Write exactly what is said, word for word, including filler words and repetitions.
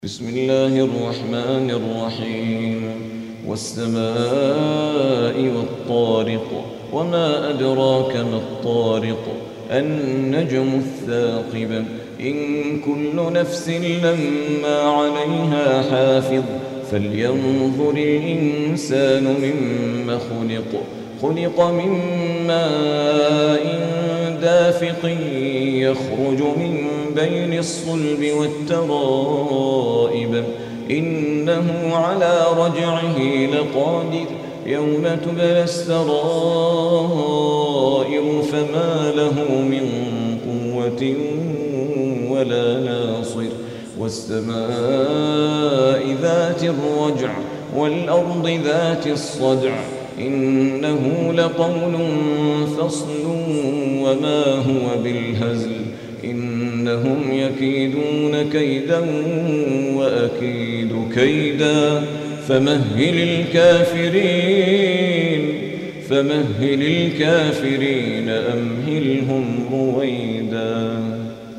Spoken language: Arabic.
بسم الله الرحمن الرحيم والسماء والطارق وما أدراك ما الطارق النجم الثاقب إن كل نفس لما عليها حافظ فلينظر الإنسان مما خلق خلق من ماء دافق يخرج من بين الصلب والترائب إنه على رجعه لقادر يوم تبلى السرائر فما له من قوة ولا ناصر والسماء ذات الرجع والأرض ذات الصدع إنه لقول فصل وما هو بالهزل إنهم يكيدون كيدا وأكيد كيدا فمهل الكافرين فمهل الكافرين أمهلهم رويدا.